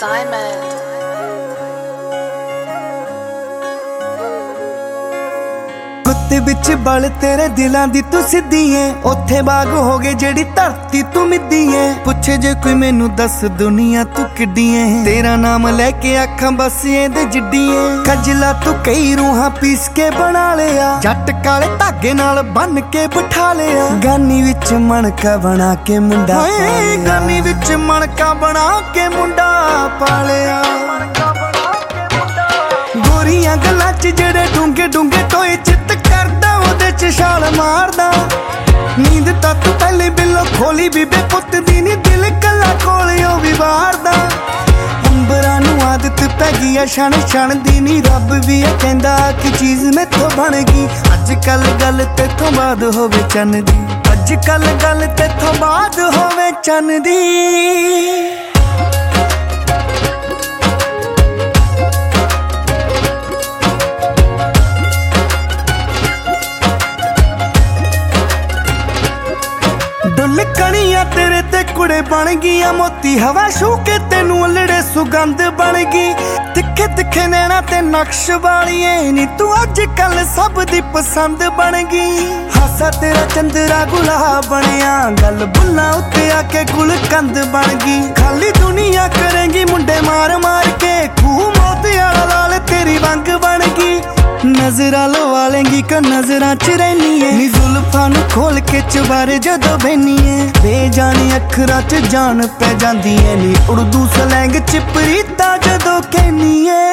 Diamond. ਕੁੱਤੇ ਵਿੱਚ ਬਲ ਤੇਰੇ ਦਿਲਾਂ ਦੀ ਤੂੰ ਸਿੱਧੀ ਏ, ਉੱਥੇ ਬਾਗ ਹੋ ਗਏ ਜਿਹੜੀ ਧਰਤੀ ਤੂੰ ਮਿੱਦੀ ਏ। ਪੁੱਛੇ ਜੇ ਕੋਈ ਮੈਨੂੰ ਦੱਸ ਦੁਨੀਆ ਤੂੰ ਕਿੱਡੀ ਏ, ਤੇਰਾ ਨਾਮ ਲੈ ਕੇ ਅੱਖਾਂ ਬਸ ਇਹਦੇ ਜਿੱਡੀ ਏ। ਖਜਲਾ ਤੂੰ ਕਈ ਰੂਹਾਂ ਪੀਸ ਕੇ ਬਣਾ ਲਿਆ, ਜੱਟ ਕਾਲੇ ਧਾਗੇ ਨਾਲ ਬੰਨ ਕੇ ਬਿਠਾ ਲਿਆ। ਗਾਨੀ ਵਿੱਚ ਮਣਕਾ ਬਣਾ ਕੇ ਮੁੰਡਾ ਪਾਲਿਆ, ਗਾਨੀ ਵਿੱਚ ਮਣਕਾ ਬਣਾ ਕੇ ਮੁੰਡਾ ਪਾਲਿਆ। ਗੋਰੀਆਂ ਗੱਲਾਂ ਚ ਜਿਹੜੇ ਡੂੰਗੇ ਡੂੰਗੇ ਟੋਏ ਚਿੱਤ ਕਰਦਾ ਉਹਦੇ ਚ ਛਾਲ ਮਾਰਦਾ। ਨੀਂਦ ਤਾਂ ਤੂੰ ਪਹਿਲੇ ਬਿੱਲੋ ਖੋਲੀ ਬੀਬੇ ਪੁੱਤ ਦੀ ਨੀ, ਦਿਲ ਕੱਲਾ ਕੋਲਿਓ ਵੀ ਵਾਰਦਾ। ਅੰਬਰਾਂ ਨੂੰ ਆਦਤ ਪੈ ਗਈ ਆ ਛਣ ਛਣ ਦੀ ਨੀ, ਰੱਬ ਵੀ ਇਹ ਕਹਿੰਦਾ ਕਿ ਚੀਜ਼ ਮੈਥੋਂ ਬਣ ਗਈ। ਅੱਜ ਕੱਲ ਗੱਲ ਤੇਥੋਂ ਬਾਅਦ ਹੋਵੇ ਚੰਨ ਦੀ, ਅੱਜ ਕੱਲ ਗੱਲ ਤੇਥੋਂ ਬਾਅਦ ਹੋਵੇ ਚੰਨ ਦੀ। ਡੁੱਲ ਕਣੀਆਂ ਤੇਰੇ ਤੇ ਕੁੜੇ ਬਣ ਗਈਆਂ ਮੋਤੀ, ਹਵਾ ਛੂ ਕੇ ਤੈਨੂੰ ਅਲੜੇ ਸੁਗੰਧ ਬਣ ਗਈ। ਤਿੱਖੇ ਤਿੱਖੇ ਨੈਣਾ ਤੇ ਨਕਸ਼ ਵਾਲੀਏ ਨੀ, ਤੂੰ ਅੱਜ ਕੱਲ ਸਭ ਦੀ ਪਸੰਦ ਬਣ ਗਈ। ਹਾਸਾ ਤੇਰਾ ਚੰਦਰਾ ਗੁਲਾਬ ਬਣਿਆ, ਗੱਲ ਬੁੱਲਾਂ ਉੱਤੇ ਆ ਕੇ ਗੁਲਕੰਦ ਬਣ ਗਈ। ਖਾਲੀ ਦੁਨੀਆ ਕਰੇਂਗੀ ਮੁੰਡੇ ਮਾਰ ਮਾਰ ਕੇ, ਖੂਹ ਮੋਤਿਆਲਾ ਲਾਲ ਤੇਰੀ ਵੰਗ ਬਣ ਗਈ। ਨਜ਼ਰਾਂ ਲਵਾ ਲੇਂਗੀ ਕਿ ਨਜ਼ਰਾਂ ਚ ਰਹਿਨੀ ਏ ਨੀ, ਜ਼ੁਲਫਾਂ ਨੂੰ ਖੋਲ ਕੇ ਚੁਬਾਰੇ ਜਦੋਂ ਬੈਨੀ ਏ। ਬੇਜਾਨੀ ਅੱਖਰਾਂ ਚ ਜਾਨ ਪੈ ਜਾਂਦੀ ਏ ਨੀ, ਉਰਦੂ ਸਲੈਂਗ ਚ ਪ੍ਰੀਤਾ ਜਦੋਂ ਕਹਿਨੀ ਏ।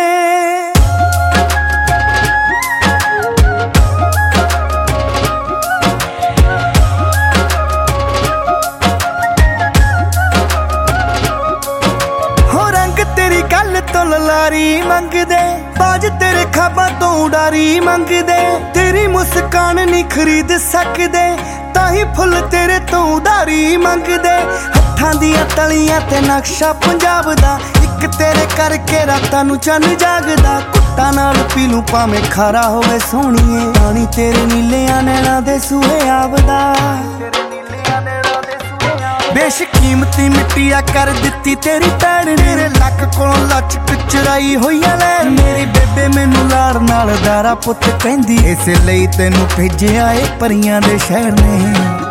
ਹੋ ਰੰਗ ਤੇਰੀ ਗੱਲ ਤੋਂ ਲਲਾਰੀ ਮੰਗਦੇ, ਬਾਜ ਤੇਰੇ ਖਾਬਾਂ ਤੋਂ ਉਡਾਰੀ ਮੰਗਦੇ। ਤੇਰੀ ਮੁਸਕਾਨ ਨਹੀਂ ਖਰੀਦ ਸਕਦੇ, ਤਾਹੀਂ ਫੁੱਲ ਤੇਰੇ ਤੋਂ ਉਧਾਰੀ ਮੰਗਦੇ। ਹੱਥਾਂ ਦੀਆਂ ਤਲੀਆਂ ਤੇ ਨਕਸ਼ਾ ਪੰਜਾਬ ਦਾ, ਇੱਕ ਤੇਰੇ ਕਰਕੇ ਰਾਤਾਂ ਨੂੰ ਚੰਨ ਜਾਗਦਾ। ਕੁੱਟਾਂ ਨਾਲ ਪੀ ਲੂੰ ਭਾਵੇਂ ਖਾਰਾ ਹੋਵੇ ਸੋਹਣੀਏ, ਪਾਣੀ ਤੇਰੇ ਨੀਲਿਆਂ ਨੈਣਾਂ ਦੇ ਸੂਹੇ ਆਵਦਾ। ਬੇਸ਼ਕੀਮਤੀ ਮਿੱਟੀਆ ਕਰ ਦਿੱਤੀ ਤੇਰੀ ਭੈਣ ਨੇ, ਤੇਰੇ ਲੱਕ ਕੋਲੋਂ ਲਚਕ ਚੁਰਾਈ ਹੋਈਆਂ ਲੈਣ। ਮੇਰੀ ਬੇਬੇ ਮੈਨੂੰ ਲਾੜ ਨਾਲ ਦਾਰਾ ਪੁੱਤ ਕਹਿੰਦੀ, ਇਸੇ ਲਈ ਤੈਨੂੰ ਭੇਜਿਆ ਏ ਪਰੀਆਂ ਦੇ ਸ਼ਹਿਰ ਨੇ।